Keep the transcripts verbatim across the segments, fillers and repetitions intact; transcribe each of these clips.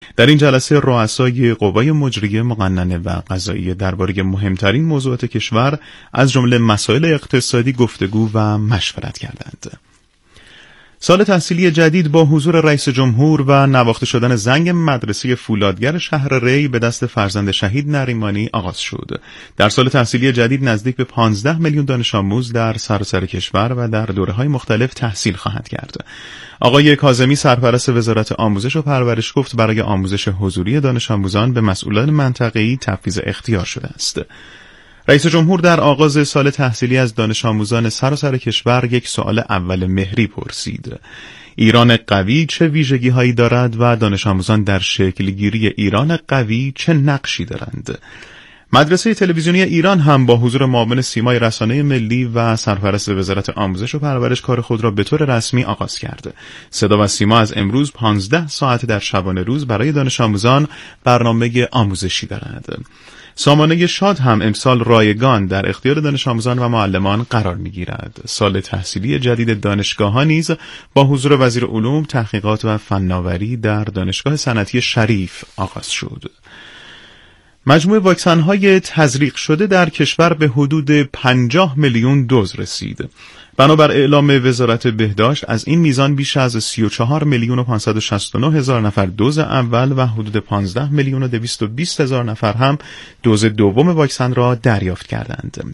در این جلسه رؤسای قوای مجریه، مقننه و قضاییه درباره مهمترین موضوعات کشور از جمله مسائل اقتصادی گفتگو و مشورت کردند. سال تحصیلی جدید با حضور رئیس جمهور و نواخته شدن زنگ مدرسه فولادگر شهر ری به دست فرزند شهید نریمانی آغاز شد. در سال تحصیلی جدید نزدیک به پانزده میلیون دانش آموز در سراسر کشور و در دوره‌های مختلف تحصیل خواهند کرد. آقای کاظمی سرپرست وزارت آموزش و پرورش گفت برای آموزش حضوری دانش آموزان به مسئولان منطقه‌ای تفویض اختیار شده است. رئیس جمهور در آغاز سال تحصیلی از دانش آموزان سراسر کشور یک سوال اول مهری پرسید. ایران قوی چه ویژگی هایی دارد و دانش آموزان در شکلگیری ایران قوی چه نقشی دارند؟ مدرسه تلویزیونی ایران هم با حضور معاون سیمای رسانه ملی و سرپرست وزارت آموزش و پرورش کار خود را به طور رسمی آغاز کرد. صدا و سیما از امروز پانزده ساعت در شبانه روز برای دانش آموزان برنامه آموزشی دارد. سامانه شاد هم امسال رایگان در اختیار دانش آموزان و معلمان قرار می‌گیرد. سال تحصیلی جدید دانشگاه‌ها نیز با حضور وزیر علوم، تحقیقات و فناوری در دانشگاه صنعتی شریف آغاز شد. مجموع واکسن‌های تزریق شده در کشور به حدود پنجاه میلیون دوز رسید. بنابر اعلام وزارت بهداشت از این میزان بیش از سی و چهار میلیون و پانصد و شصت و نه هزار نفر دوز اول و حدود پانزده میلیون و دویست و بیست هزار نفر هم دوز دوم واکسن را دریافت کردند.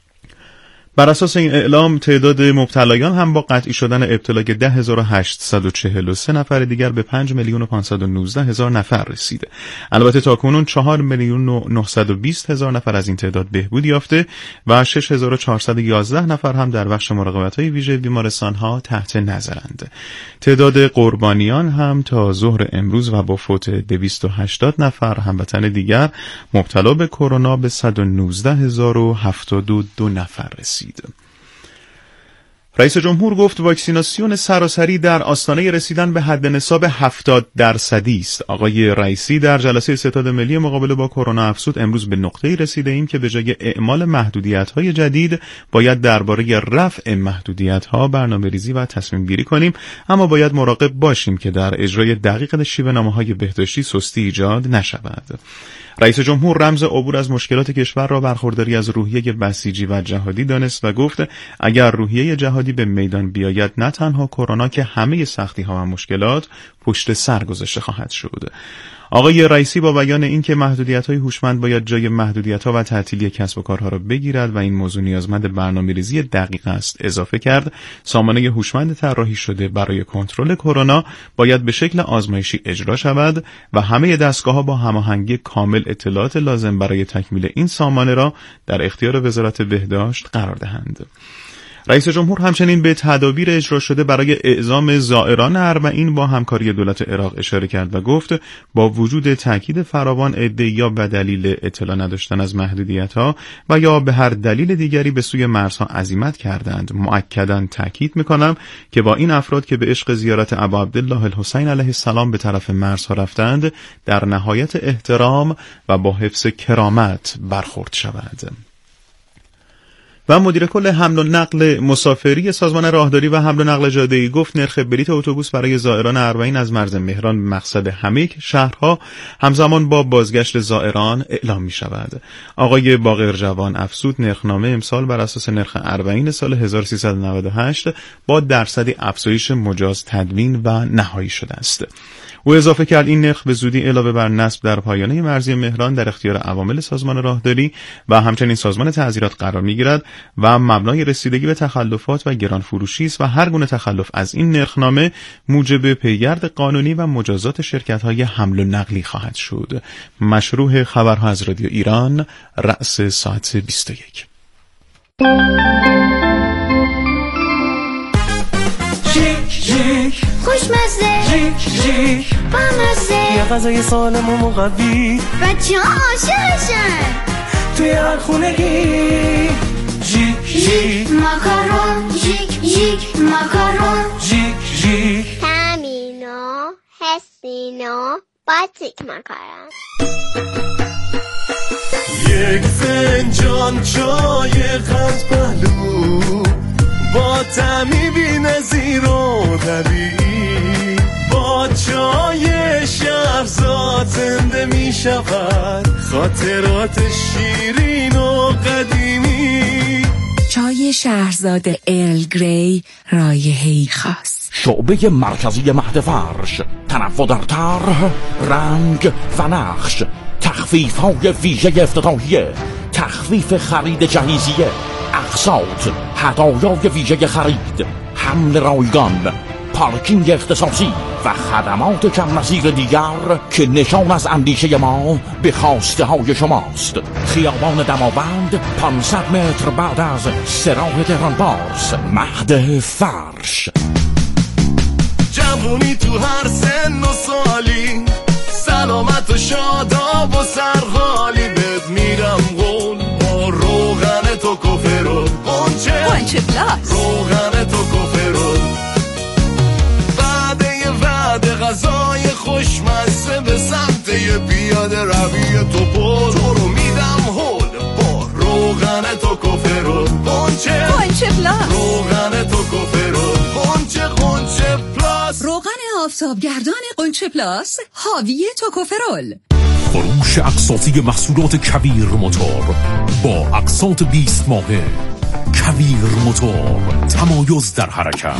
بر اساس این اعلام تعداد مبتلایان هم با قطعی شدن ابتلای ده هزار و هشتصد و چهل و سه نفر دیگر به پنج میلیون و پانصد و نوزده هزار نفر رسید. البته تاکنون چهار میلیون و نهصد و بیست هزار نفر از این تعداد بهبود یافته و شش هزار و چهارصد و یازده نفر هم در بخش مراقبت‌های ویژه بیمارستان‌ها تحت نظرند. تعداد قربانیان هم تا ظهر امروز و با فوت دویست و هشتاد نفر هموطن دیگر مبتلا به کرونا به صد و نوزده هزار و هفتاد و دو نفر رسید. رئیس جمهور گفت واکسیناسیون سراسری در آستانه رسیدن به حد نصاب هفتاد درصدی است. آقای رئیسی در جلسه ستاد ملی مقابله با کرونا افزود امروز به نقطه‌ای رسیده ایم که به جای اعمال محدودیت‌های جدید باید درباره رفع محدودیت‌ها برنامه‌ریزی و تصمیم گیری کنیم، اما باید مراقب باشیم که در اجرای دقیق شیوه‌نامه‌های بهداشتی سستی ایجاد نشود. رئیس جمهور رمز عبور از مشکلات کشور را برخورداری از روحیه بسیجی و جهادی دانست و گفت اگر روحیه جهادی به میدان بیاید نه تنها کرونا که همه سختی‌ها و مشکلات پشت سر گذاشته خواهد شد. آقای رئیسی با بیان اینکه محدودیت‌های هوشمند باید جای محدودیت‌ها و تعطیلی کسب و کارها را بگیرد و این موضوع نیازمند برنامه‌ریزی دقیق است اضافه کرد، سامانه هوشمند طراحی شده برای کنترل کرونا باید به شکل آزمایشی اجرا شود و همه دستگاه‌ها با هماهنگی کامل اطلاعات لازم برای تکمیل این سامانه را در اختیار وزارت بهداشت قرار دهند. رئیس جمهور همچنین به تدابیر اجرا شده برای اعزام زائران اربعین با همکاری دولت عراق اشاره کرد و گفت با وجود تاکید فراوان عده‌ای یا به دلیل اطلاع نداشتن از محدودیت‌ها و یا به هر دلیل دیگری به سوی مرزها عزیمت کردند، مؤکداً تاکید می‌کنم که با این افراد که به عشق زیارت ابا عبدالله الحسین علیه السلام به طرف مرزها رفتند در نهایت احترام و با حفظ کرامت برخورد شود. و مدیر کل حمل و نقل مسافری سازمان راهداری و حمل و نقل جاده‌ای گفت نرخ بلیت اتوبوس برای زائران اربعین از مرز مهران به مقصد همه شهرها همزمان با بازگشت زائران اعلام می شود. آقای باقر جوان افزود نرخنامه امسال بر اساس نرخ اربعین سال هزار و سیصد و نود و هشت با درصدی افزایش مجاز تدوین و نهایی شده است. او اضافه کرد این نرخ به زودی علاوه بر نصب در پایانه مرزی مهران در اختیار عوامل سازمان راهداری و همچنین سازمان تعزیرات قرار می‌گیرد و مبنای رسیدگی به تخلفات و گران فروشی است و هر گونه تخلف از این نرخنامه موجب پیگرد قانونی و مجازات شرکت‌های حمل و نقلی خواهد شد. مشروع خبرها از رادیو ایران، رأس ساعت بیست و یک. خوشمزه جیک جیک بامزه یه غذای سالم و مقوی بچه ها عاشقشن توی هر خونگی جیک جیک ماکارون جیک جیک ماکارون جیک جیک تامینو حسینو باتیک ماکارون. یک فنجان چای قند پهلو با طعمی بی‌نظیر و طبیعی با چای شهرزاد زنده می شود خاطرات شیرین و قدیمی. چای شهرزاد ارل گری رایحه‌ای خاص، شعبه مرکزی مهد فرش، تنوع در طرح، رنگ و نقش، تخفیف های ویژه افتتاحیه، تخفیف خرید جهیزیه، اقساط، هدایای ویژه خرید، حمل رایگان، پارکینگ اختصاصی و خدمات کم نظیر دیگر که نشان از اندیشه ما به خواسته های شماست. خیابان دماوند، پانصد متر بعد از سراح تهران پارس، مهد فرش. جوونی تو هر سن و سالی، سلامت و شاداب و سرحالی، بد میرم قول با روغن تو کفرول قنچه قنچه پلاس، روغن تو کفرول، وعده وعده غذای خوشمزه به سمت یه پیاده روی تو پر، تو رو میدم هول با روغن تو کفرول قنچه قنچه پلاس، روغن تو کفرول قنچه قنچه پلاس. روغن آفتابگردان قنچه پلاس حاوی توکوفرول. فروش اقساطی محصولات کویر موتور با اقساط بیست ماهه. کویر موتور، تمایز در حرکت.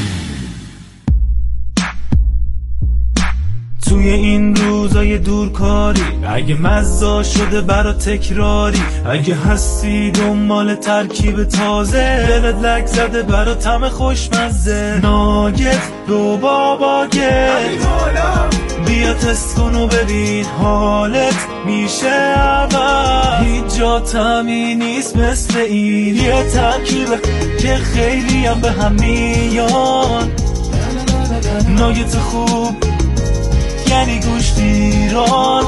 توی این روزای دورکاری اگه مزا شده برا تکراری، اگه هستی دنبال ترکیب تازه، دلت لک زده برا طعم خوشمزه، ناگت دو باباگت بیا تست کن و ببین حالت میشه اول. هیچ جا طعمی نیست مثل این، یه ترکیب که خیلی هم به هم میان. ناگت خوب یعنی گوشت ایران،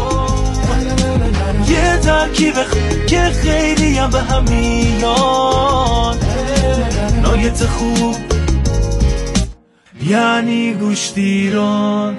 یه ترکیب که خیلی هم به هم میان. ناگت خوب یعنی گوشت ایران.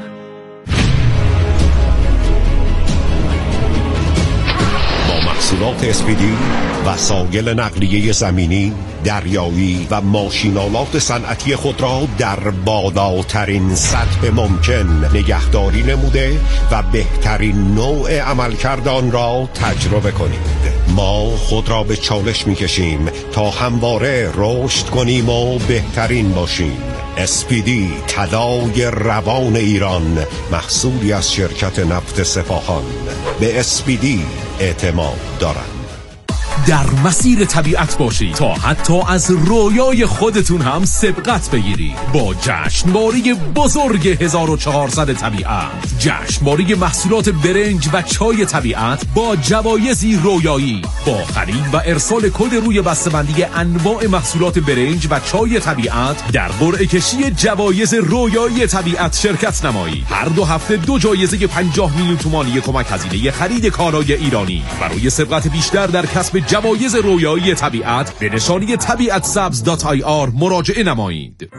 محصولات اسپیدی، وسایل نقلیه زمینی، دریایی و ماشینالات صنعتی خود را در بالاترین سطح ممکن نگهداری نموده و بهترین نوع عملکرد آن را تجربه کنید. ما خود را به چالش می‌کشیم تا همواره رشد کنیم و بهترین باشیم. اسپیدی، طلای روان ایران، محصولی از شرکت نفت سپاهان. به اسپیدی اعتماد دارند. در مسیر طبیعت باشید تا حتی از رویای خودتون هم سبقت بگیرید با جشنواره بزرگ هزار و چهارصد طبیعت. جشنواره محصولات برنج و چای طبیعت با جوایزی رویایی. با خرید و ارسال کد روی بسته‌بندی انواع محصولات برنج و چای طبیعت در قرعه کشی جوایز رویایی طبیعت شرکت نمایید. هر دو هفته دو جایزه پنجاه میلیون تومانی کمک هزینه خرید کالای ایرانی. برای سبقت بیشتر در کسب جوایز رویایی طبیعت به نشانی طبیعت سبز دات آی آر مراجعه نمایید.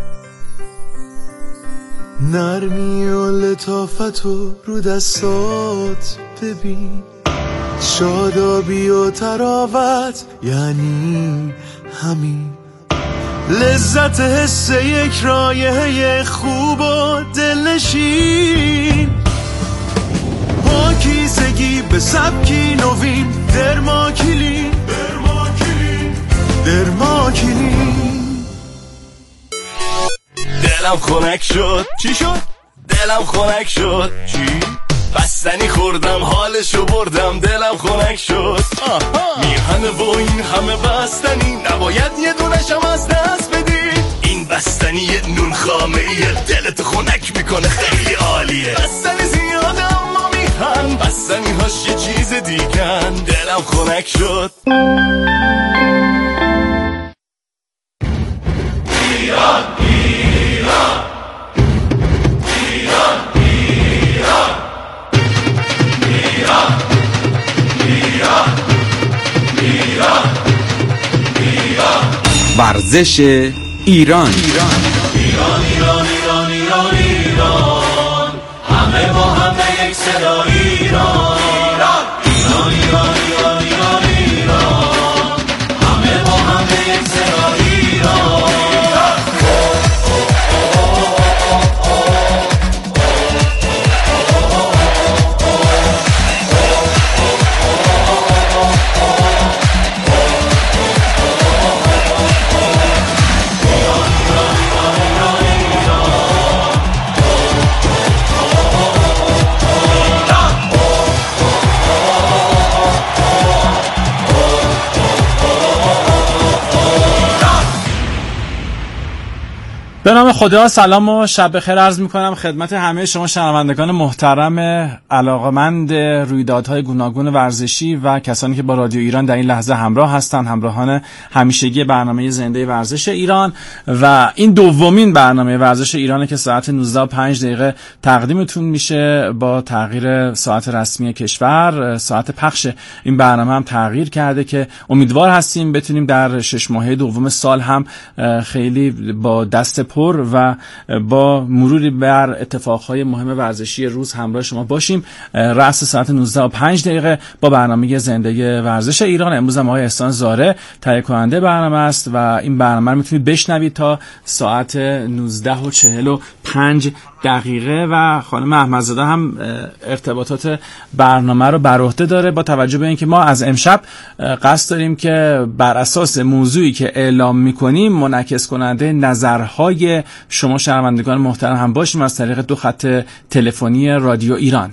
نرمی و لطافت و رو دستات ببین، شادابی و تراوت یعنی همین. لذت حس یک رایحه خوب و دلنشین، پاکیزگی به سبکی نوین، درماکیلین درماکیلین درماکیلین. دلم خنک شد. چی شد؟ دلم خنک شد. چی؟ بستنی خوردم حالشو بردم، دلم خنک شد. میهنه و این همه بستنی، نباید یه دونشم از دست بدی. این بستنی نون خامه ایه، دلت خنک میکنه، خیلی عالیه. بستنی زیاده اما میهن، بستنی هاش یه چیز دیگن، دلم خنک شد. ایران ایران ایران ایران ایران ایران ایران ایران. ورزش ایران ایران ایران ایران ایران ایران ایران، همه با همه یک صدا ایران ایران ایران ایران ایران ایران، همه با همه یک صدا ایران. به نام خدا، سلام و شب بخیر عرض میکنم خدمت همه شما شنوندگان محترم علاقمند رویدادهای گوناگون ورزشی و کسانی که با رادیو ایران در این لحظه همراه هستند، همراهان همیشگی برنامه زنده ورزش ایران. و این دومین برنامه ورزش ایرانه که ساعت نوزده و پنج دقیقه تقدیمتون میشه. با تغییر ساعت رسمی کشور، ساعت پخش این برنامه هم تغییر کرده که امیدوار هستیم بتونیم در شش ماهه دوم سال هم خیلی با دست پر و با مروری بر اتفاقهای مهم ورزشی روز همراه شما باشیم. رأس ساعت نوزده و پنج دقیقه با برنامه زنده ورزش ایران. امروز هم آقای احسان زاره تهیه کننده برنامه است و این برنامه رو میتونید بشنوید تا ساعت نوزده و چهل و پنج دقیقه و خانم احمدزاده هم ارتباطات برنامه رو بر عهده داره. با توجه به اینکه ما از امشب قصد داریم که بر اساس موضوعی که اعلام میکنیم منعکس کننده نظرهای شما شنوندگان محترم هم باشیم از طریق دو خط تلفنی رادیو ایران.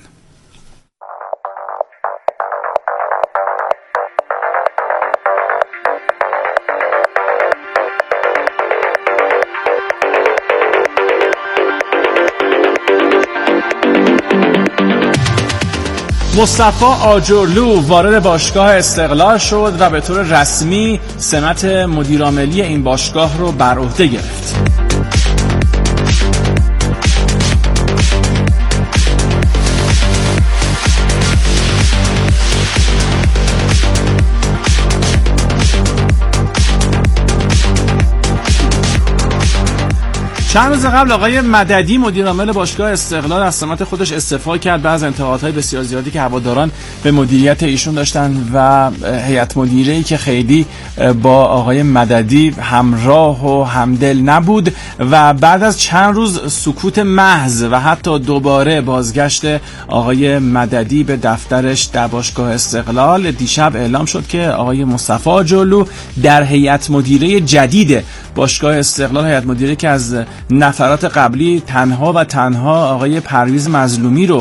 مصطفی آجرلو وارد باشگاه استقلال شد و به طور رسمی سمت مدیرعاملی این باشگاه رو بر عهده گرفت. چند روز قبل آقای مددی مدیرعامل باشگاه استقلال از سمت خودش استعفا کرد بعد از انتقادهای بسیار زیادی که هواداران به مدیریت ایشون داشتن و هیئت مدیره‌ای که خیلی با آقای مددی همراه و همدل نبود و بعد از چند روز سکوت محض و حتی دوباره بازگشت آقای مددی به دفترش در باشگاه استقلال، دیشب اعلام شد که آقای مصطفی آجرلو در هیئت مدیره جدید باشگاه استقلال، هیئت مدیره که از نفرات قبلی تنها و تنها آقای پرویز مظلومی رو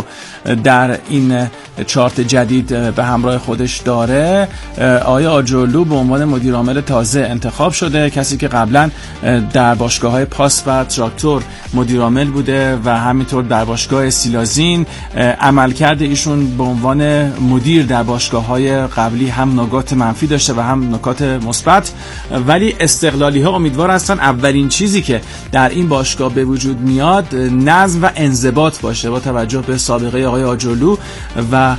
در این چارت جدید به همراه خودش داره، آقای آجرلو به عنوان مدیر عامل تازه انتخاب شده. کسی که قبلا در باشگاه‌های پاس و تراکتور مدیر عامل بوده و همینطور در باشگاه سیلازین. عملکرد ایشون به عنوان مدیر در باشگاه‌های قبلی هم نکات منفی داشته و هم نکات مثبت، ولی استقلالی‌ها امیدوار هستن اولین چیزی که در این باشگاه به وجود میاد نظم و انضباط باشه با توجه به سابقه آقای آجرلو و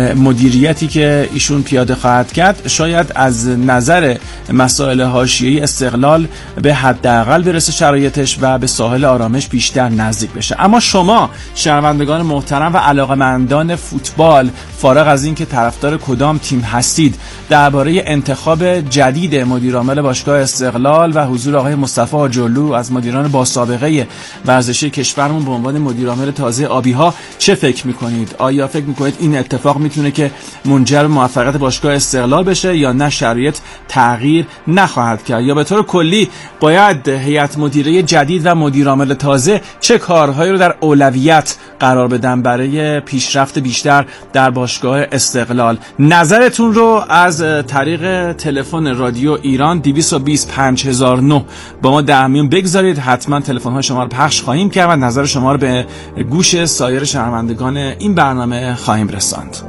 مدیریتی که ایشون پیاده خواهد کرد. شاید از نظر مسائل حاشیه‌ای استقلال به حداقل برسه شرایطش و به ساحل آرامش بیشتر نزدیک بشه. اما شما شنوندگان محترم و علاقه‌مندان فوتبال، فارغ از این که طرفدار کدام تیم هستید، درباره انتخاب جدید مدیر عامل باشگاه استقلال و حضور آقای مصطفی آجرلو از مدیران با سابقه ورزشی کشورمون به عنوان مدیر عامل تازه آبی‌ها چه فکر می‌کنید؟ آیا فکر می‌کنید این اتفاق میتونه که منجر به موفقیت باشگاه استقلال بشه یا نه شرایط تغییر نخواهد کرد؟ یا به طور کلی باید هیئت مدیره جدید و مدیر عامل تازه چه کارهایی رو در اولویت قرار بدن برای پیشرفت بیشتر در باشگاه استقلال؟ نظرتون رو از طریق تلفن رادیو ایران دویست و بیست پنج هزار و نه با ما در میون بگذارید. حتما تلفن های شما رو پخش خواهیم کرد و نظر شما رو به گوش سایر شنوندگان این برنامه خواهیم رساند.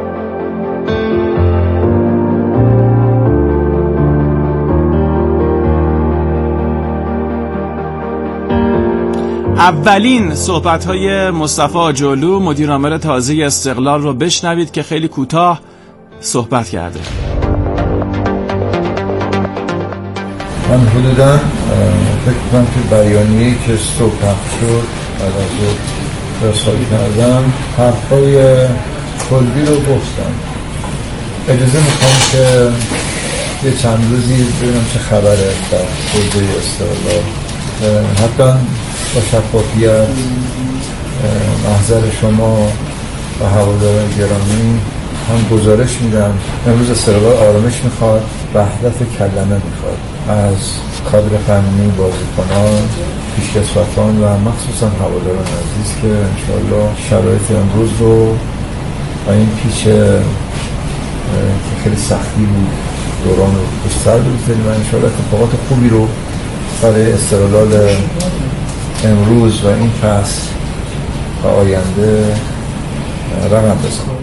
اولین صحبت‌های مصطفی آجرلو مدیر عامل تازه استقلال رو بشنوید که خیلی کوتاه صحبت کرده. من حدوداً فکر کنم که بیانیه‌ای که صبح پخش شد بعد از ظهر رسالی کردم حرفای کلی رو گفتم. اجازه میخوام که یه چند روزی ببینم چه خبره در حوزه استقلال، حتما با شفافیت محضر شما و هواداران گرامی هم گزارش میدم. امروز استقلال آرامش میخواد، وحدت کلمه میخواد از کادر فنی، بازیکنان، پیشکسوتان و مخصوصا هواداران عزیز که انشاءالله شرایط امروز رو و این پیچ که خیلی سختی بود دوران رو بستر بگذاریم و انشاءالله اتفاقات خوبی رو برای استقلال امروز و این فصل و آینده رقم بزنم.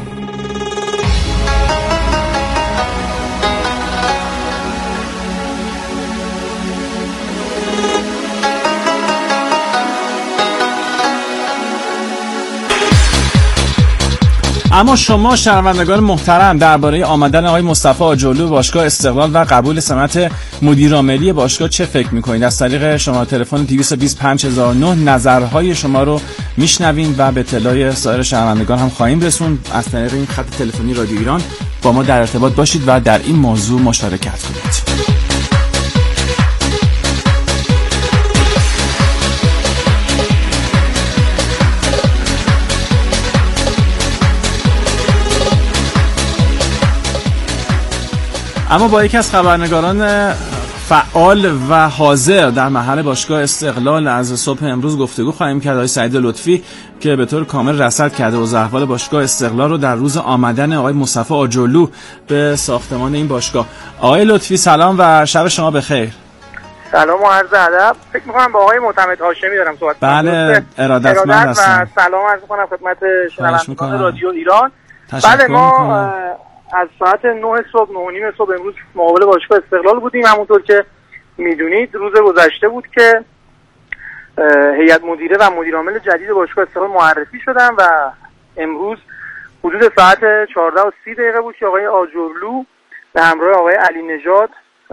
اما شما شنوندگان محترم درباره آمدن آقای مصطفی آجرلو باشگاه استقلال و قبول سمت مدیر عاملی باشگاه چه فکر می‌کنید؟ از طریق شماره تلفن دویست و بیست و پنج هزار و نه نظرهای شما رو میشنویم و به اطلاع سایر شنوندگان هم خواهیم رسوند. از طریق این خط تلفنی رادیو ایران با ما در ارتباط باشید و در این موضوع مشارکت کنید. اما با یکی از خبرنگاران فعال و حاضر در محل باشگاه استقلال از صبح امروز گفتگو خواهیم کرد، آقای سعید لطفی که به طور کامل رصد کرده و احوال باشگاه استقلال رو در روز آمدن آقای مصطفی آجرلو به ساختمان این باشگاه. آقای لطفی سلام و شب شما بخیر. سلام و عرض ادب. فکر می‌کنم با آقای معتمد هاشمی دارم صحبت می‌کنم. بله، ارادتمند هستم. و سلام عرض می‌کنم خدمت شنوندگان رادیو ایران. بله، ما از ساعت نه صبح نه و نیم صبح امروز مقابل باشگاه استقلال بودیم. همونطور که میدونید روز گذشته بود که هیئت مدیره و مدیر عامل جدید باشگاه استقلال معرفی شدن و امروز حدود ساعت چهارده و سی دقیقه بود که آقای آجرلو به همراه آقای علی نژاد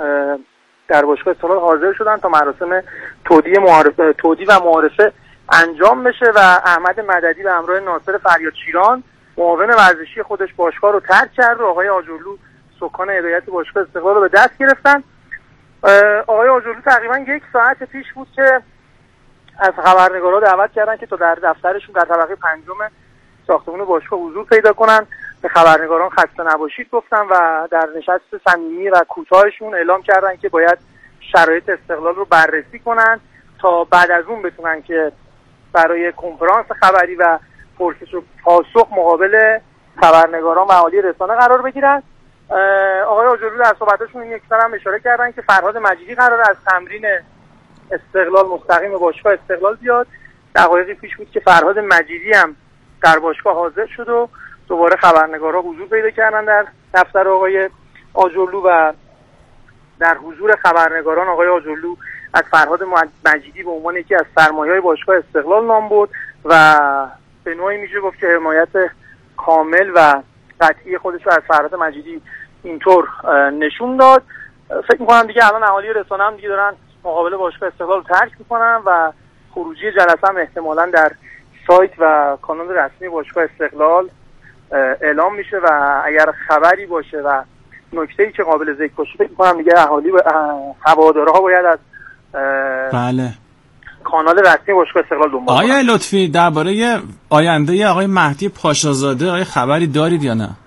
در باشگاه استقلال حاضر شدن تا مراسم تودی معارفه تودی و معارفه انجام بشه و احمد مددی به همراه ناصر فریادشیران معاون ورزشی خودش باشگاه رو ترک کرد و آقای آجرلو سکان هدایت باشگاه استقلال رو به دست گرفتن. آقای آجرلو تقریبا یک ساعت پیش بود که از خبرنگارا دعوت کردن که تا در دفترشون در طبقه پنجم ساختمان باشگاه حضور پیدا کنن. به خبرنگاران خسته نباشید گفتن و در نشست صمیمی و کوتاهشون اعلام کردن که باید شرایط استقلال رو بررسی کنن تا بعد از اون بتونن که برای کنفرانس خبری و پرسش و پاسخ مقابل خبرنگاران و اهالی رسانه قرار بگیرن. آقای آجرلو در صحبتاشون این یکسر هم اشاره کردن که فرهاد مجیدی قرار از تمرین استقلال مستقیم باشگاه استقلال بیاد. دقایقی پیش بود که فرهاد مجیدی هم در باشگاه حاضر شد و دوباره خبرنگارا حضور پیدا کردن در دفتر آقای آجرلو و در حضور خبرنگاران آقای آجرلو از فرهاد مجیدی به عنوان یکی از سرمایه‌های باشگاه استقلال نام برد و به نوعی میشه گفت که حمایت کامل و قطعی خودش رو از فرهاد مجیدی اینطور نشون داد. فکر می‌کنم دیگه الان اهالی رسانه هم دیگه دارن مقابل باشگاه استقلال رو ترک می‌کنن و خروجی جلسه هم احتمالاً در سایت و کانال رسمی باشگاه استقلال اعلام میشه و اگر خبری باشه و نکته‌ای که قابل ذکر باشه فکر می‌کنم دیگه اهالی و هوادارها باید از بله کانال رسمی باشگاه استقلال دنبال کنن. آقای لطفی درباره آینده آقای مهدی پاشازاده آقای خبری دارید یا نه؟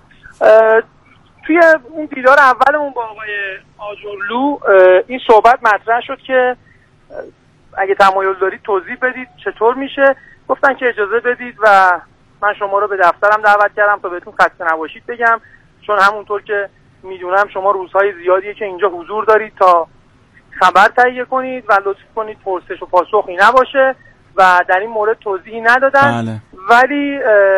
توی اون دیدار اولمون با آقای آجرلو این صحبت مطرح شد که اگه تمایل دارید توضیح بدید چطور میشه. گفتن که اجازه بدید و من شما رو به دفترم دعوت کردم تا بهتون خسته نباشید بگم، چون همونطور که میدونم شما روزهای زیادیه که اینجا حضور دارید تا خبر تهیه کنید و لطف کنید پرسش و پاسخی نباشه و در این مورد توضیحی ندادن. بله. ولی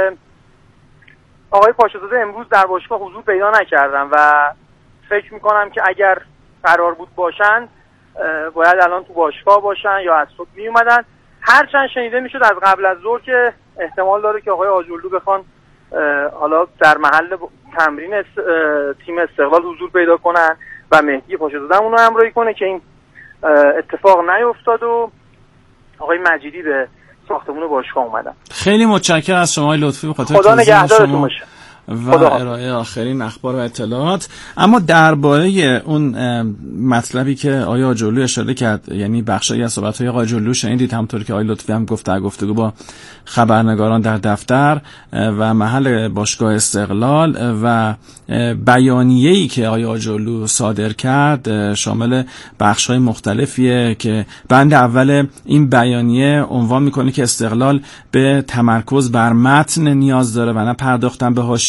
آقای پاشازاده امروز در باشگاه حضور پیدا نکردن و فکر میکنم که اگر قرار بود باشن باید الان تو باشگاه باشن یا از صبح می اومدن. هرچند شنیده میشد از قبل از ظهر که احتمال داره که آقای آجرلو بخوان حالا در محل تمرین تیم استقلال حضور پیدا کنن و مهدی پاشازاده اون رو همراهی کنه که این اتفاق نیفتاد و آقای مجیدی به ساختمون باشگاه اومدن. خیلی متشکرم از شما لطفی به خاطر خدا نگهدارتون باشه و ارائه آخرین اخبار و اطلاعات. اما درباره اون مطلبی که آقای آجرلو اشاره کرد، یعنی بخشی از صحبت‌های آقای آجرلو شنیدید، همونطور که آقای لطفی هم گفت در گفتگو با خبرنگاران در دفتر و محل باشگاه استقلال و بیانیه‌ای که آقای آجرلو صادر کرد شامل بخش‌های مختلفیه که بند اول این بیانیه عنوان می‌کنه که استقلال به تمرکز بر متن نیاز داره و نه پرداختن به حاشیه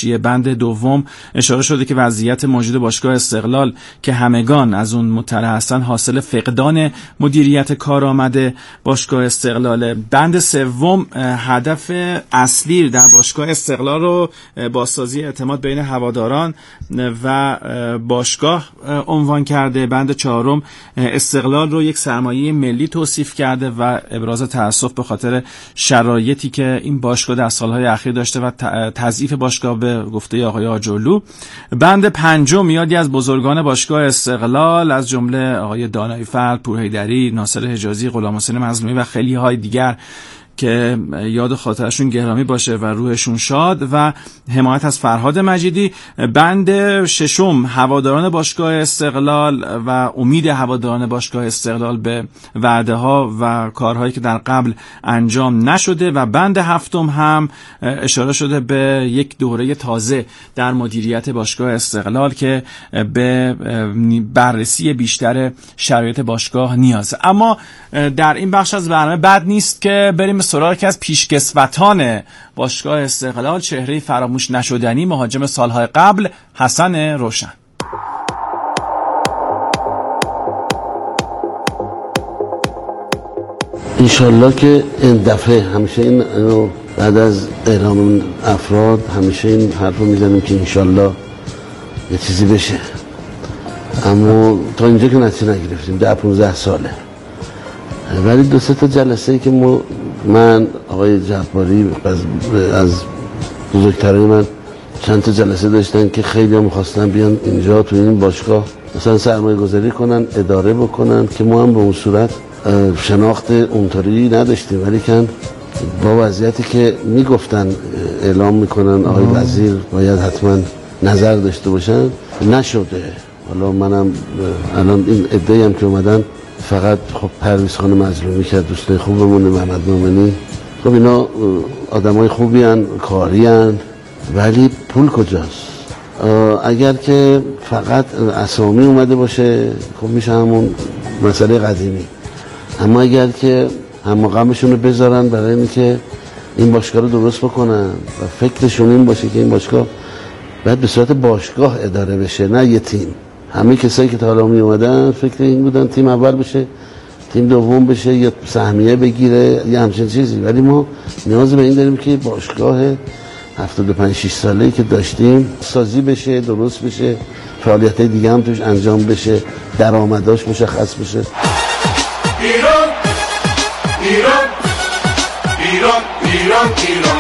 حاشیه بند دوم اشاره شده که وضعیت موجود باشگاه استقلال که همگان از اون مطلع هستن حاصل فقدان مدیریت کارآمد باشگاه استقلال. بند سوم هدف اصلی در باشگاه استقلال رو بازسازی اعتماد بین هواداران و باشگاه عنوان کرده. بند چهارم استقلال رو یک سرمایه ملی توصیف کرده و ابراز تأسف به خاطر شرایطی که این باشگاه در سالهای اخیر داشته و تضعیف باشگاه به گفته آقای آجرلو. بند پنجم یادی از بزرگان باشگاه استقلال از جمله آقای دانایی فرد، پورحیدری، ناصر حجازی، غلام حسین مظلومی و خیلی های دیگر که یاد خاطرشون گرامی باشه و روحشون شاد، و حمایت از فرهاد مجیدی. بند ششم هواداران باشگاه استقلال و امید هواداران باشگاه استقلال به وعده ها و کارهایی که در قبل انجام نشده، و بند هفتم هم اشاره شده به یک دوره تازه در مدیریت باشگاه استقلال که به بررسی بیشتر شرایط باشگاه نیازه. اما در این بخش از برنامه بد نیست که بریم سراغ که از پیشکسوتان باشگاه استقلال، چهره فراموش نشدنی مهاجم سالهای قبل حسن روشن. انشالله که این دفعه همیشه این بعد از اعلام افراد همیشه این حرف رو میزنیم که انشالله یه چیزی بشه، اما تا اینجا که نتیجه نگرفتیم. ده پونزده ساله، ولی دو سه تا جلسه که ما من آقای جعفری از, از بزرگترین من چند تا جلسه داشتن که خیلی هم می‌خواستن بیان اینجا تو این باشگاه مثلا سرمایه گذاری کنن، اداره بکنن، که ما هم به اون صورت شناخت اونطوری نداشتیم، ولی کن با وضعیتی که میگفتن اعلام میکنن آقای وزیر باید حتما نظر داشته باشن نشده. حالا منم الان این عده‌ای هم که اومدن فقط خب پرویز خان مظلومی که دوستای خوبمونه، محمد مومنی، خب اینا آدمای خوبی هن، کاری هن، ولی پول کجاست؟ اگر که فقط اسامی اومده باشه خب میشه همون مسئله قدیمی، اما اگر که هم غمشون رو بذارن برای اینی که این باشگاه رو درست بکنن و فکرشون این باشه که این باشگاه باید به صورت باشگاه اداره بشه نه یه تیم. همه کسایی که تا حالا می اومدن فکر این بودن تیم اول بشه، تیم دوم بشه، یا سهمیه بگیره، یا همچین چیزی، ولی ما نیاز به این داریم که باشگاه هفتاد و پنج شش ساله‌ای که داشتیم سازی بشه، درست بشه، فعالیت‌های دیگه هم توش انجام بشه، درآمداش مشخص بشه. ایران ایران ایران ایران ایران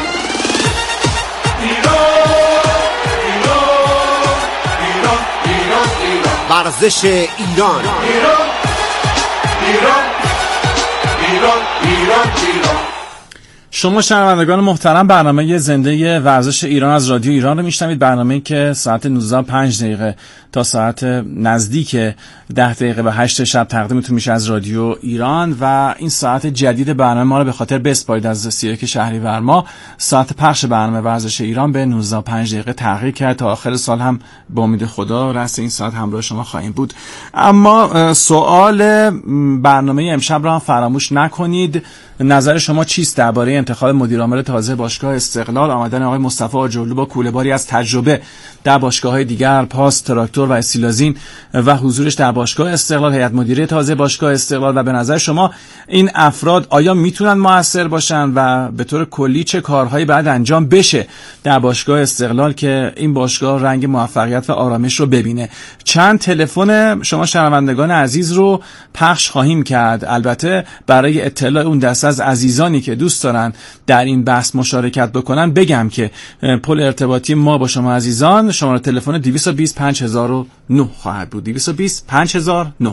ورزش ایران ایران ایران ایران ایران ایران. شما شنوندگان محترم برنامه زنده ورزش ایران از رادیو ایران رو میشنوید، برنامه‌ای که ساعت نوزده و پنج دقیقه تا ساعت نزدیک ده دقیقه به هشت شب تقدیمتون میشه از رادیو ایران، و این ساعت جدید برنامه ما رو به خاطر بسپارید از سی و یک شهریور ما ساعت پخش برنامه ورزش ایران به نوزده و پنج دقیقه تغییر کرد. تا آخر سال هم با امید خدا رأس این ساعت همراه شما خواهیم بود. اما سوال برنامه امشب رو هم فراموش نکنید. نظر شما چیست درباره انتخاب مدیر عامل تازه باشگاه استقلال، آمدن آقای مصطفی آجرلو با کوله‌باری از تجربه در باشگاه‌های دیگر، پاس، تراکتور و استیلازین و حضورش در باشگاه استقلال، هیئت مدیره تازه باشگاه استقلال، و به نظر شما این افراد آیا میتونن موثر باشن و به طور کلی چه کارهایی باید انجام بشه در باشگاه استقلال که این باشگاه رنگ موفقیت و آرامش رو ببینه؟ چند تلفن شما شنوندگان عزیز رو پخش خواهیم کرد، البته برای اطلاع اون دسته از عزیزانی که دوست دارن در این بحث مشارکت بکنن بگم که پل ارتباطی ما با شما عزیزان شماره تلفن دویست و بیست پنج هزار و نه خواهد بود. دویست و بیست پنج هزار و نه.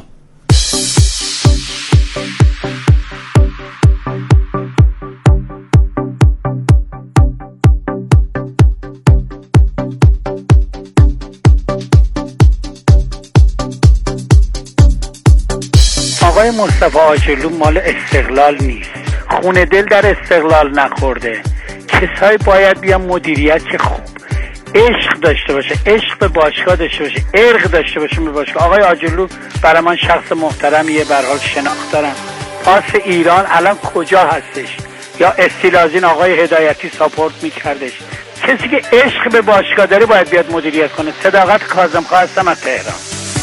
آقای مصطفی آجرلو مال استقلال نیست، خونه دل در استقلال نخورده. کسایی باید بیان مدیریت که خوب عشق داشته باشه، عشق به باشگاه داشته باشه، ارق داشته باشه به باشگاه. آقای آجرلو برای من شخص محترمیه، به هر حال شناخت دارم. پاس ایران الان کجا هستش؟ یا استیلازین آقای هدایتی ساپورت میکردش، کسی که عشق به باشگاه داره باید بیاد مدیریت کنه. صداقت کاظم‌خان هستم از تهران.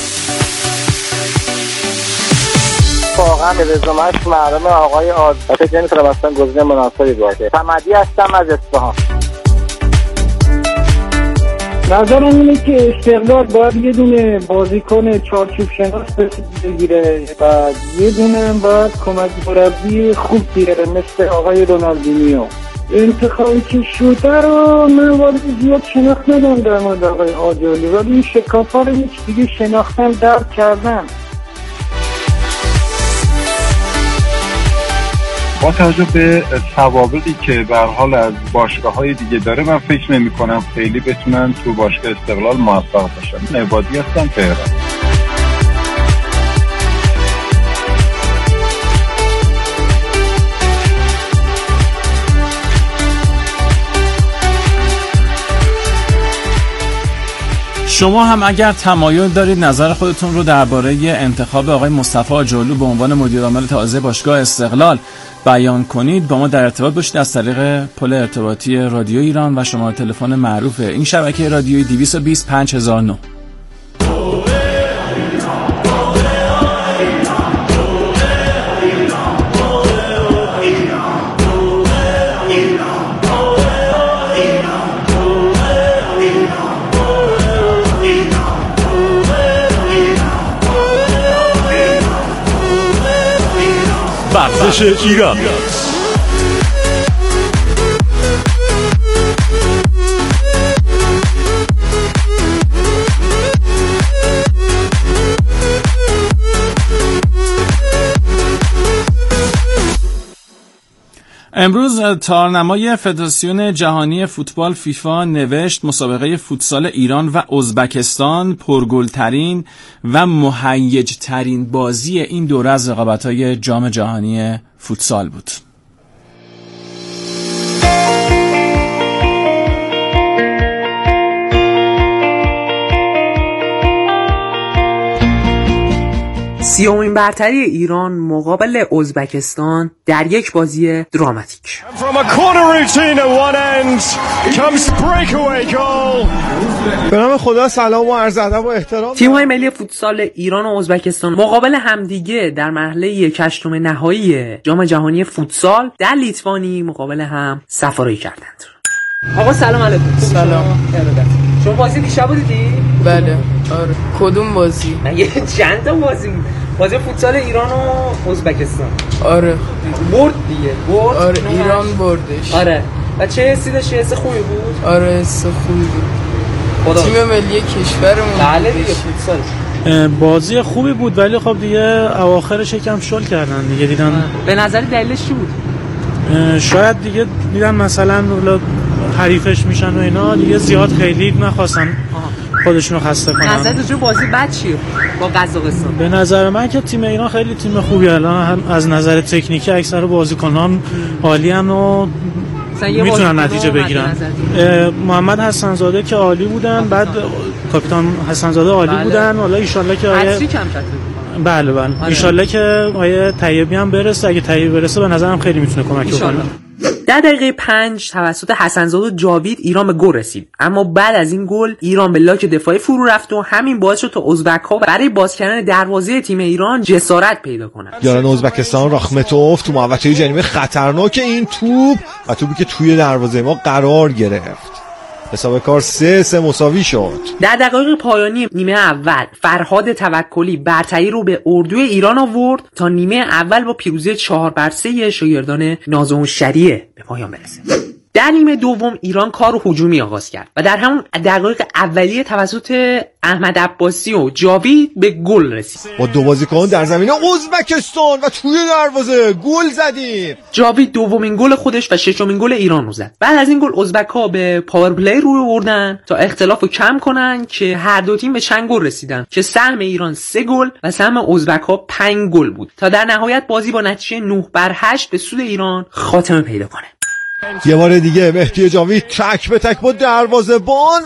واقعا به رزومه‌اش معلومه آقای آد فکر نمی‌کنم اصلا گزینه مناسبی باشه. صمدی هستم از اصفهان. نظرم اینه که استقلال باید یه دونه بازیکن چارچوب شناس بگیره و یه دونه باید کمک مربی خوب بیاره مثل آقای رونالدینیو. انتخابی که شده رو من وارد زیاد شناخت ندارم در مورد آقای آجالی، ولی این شکاف‌ها رو هیچ دیگه شناختم درک کردم. با توجه به سوابقی که به هر حال از باشگاه‌های دیگه داره، من فکر نمی‌کنم خیلی بتونن تو باشگاه استقلال موفق باشن. عبادی هستم، تهران. شما هم اگر تمایل دارید نظر خودتون رو درباره انتخاب آقای مصطفی آجرلو به عنوان مدیر عامل تازه باشگاه استقلال بیان کنید، با ما در ارتباط باشید از طریق پل ارتباطی رادیو ایران و شماره تلفن معروف این شبکه رادیویی دویست و بیست پنج هزار و نه. ورزش ایران. امروز تارنمای فدراسیون جهانی فوتبال فیفا نوشت مسابقه فوتسال ایران و ازبکستان پرگل‌ترین و مهیج‌ترین بازی این دوره از رقابت‌های جام جهانی فوتسال بود. سیومین برتری ایران مقابل ازبکستان در یک بازی دراماتیک. به نام خدا سلام و عرض ادب و احترام. تیم‌های ملی فوتسال ایران و ازبکستان مقابل همدیگه در مرحله یک هشتم نهایی جام جهانی فوتسال در لیتوانی مقابل هم سفاری کردند. آقا سلام علیکم. سلام. شما بازی دیشب دیدی؟ بله. آره. کدوم بازی؟ یه چند تا بازی بود. بازی فوتسال ایران و ازبکستان. آره. برد دیگه. برد. آره ایران بردش. آره. و چه حسی داشتی؟ حس خوبی بود؟ آره حس خوبی بود. تیم ملی کشورمون. بله دیگه فوتسال. بازی خوبی بود ولی خب دیگه اواخرش یکم شل کردن دیگه دیدن. به نظر دلیلش چی بود؟ شاید دیگه دیدن مثلا حریفش میشن و اینا دیگه زیاد خیلی نخواستن خودشونو خسته کنن. نظر تو بازی بد چیه با قزاقستان؟ به نظر من که تیم ایران خیلی تیم خوبیه. الان هم از نظر تکنیکی اکثر بازیکنان عالی ان و میتونن نتیجه بگیرن. محمد حسن زاده که عالی بودن، بعد کاپیتان حسن زاده عالی بله. بودن. حالا ان شاءالله که آیه بله بله ان شاءالله که آیه طیبی هم برسه. اگه طیبی برسه به نظرم خیلی میتونه کمک کنه. در دقیقه پنج توسط حسنزاده و جاوید ایران به گل رسید، اما بعد از این گل ایران به لاک دفاعی فرو رفت و همین باعث شد تا ازبک‌ها برای باز کردن دروازه تیم ایران جسارت پیدا کنند. یاران ازبکستان راخمتوف تو محوطه جریمه خطرناک این توپ و توپی که توی دروازه ما قرار گرفت. حساب کار سه سه مساوی شد. در دقایق پایانی نیمه اول فرهاد توکلی برتری رو به اردوی ایران آورد تا نیمه اول با پیروزی چهار بر سه شاگردان نازم شریعه به پایان برسه. در نیمه دوم ایران کار رو هجومی آغاز کرد و در همون دقایق اولیه توسط احمد عباسی و جاوید به گل رسید. با دو بازیکن در زمین ازبکستان و توی دروازه گل زدیم. جاوید دومین گل خودش و ششمین گل ایران رو زد. بعد از این گل ازبک‌ها به پاور پلی روی آوردن تا اختلافو کم کنن که هر دو تیم به چند گل رسیدن که سهم ایران سه گل و سهم ازبک‌ها پنج گل بود تا در نهایت بازی با نتیجه نه بر هشت به سود ایران خاتمه پیدا کنه. یه بار دیگه مهدی جاوید تک به تک با دروازه‌بان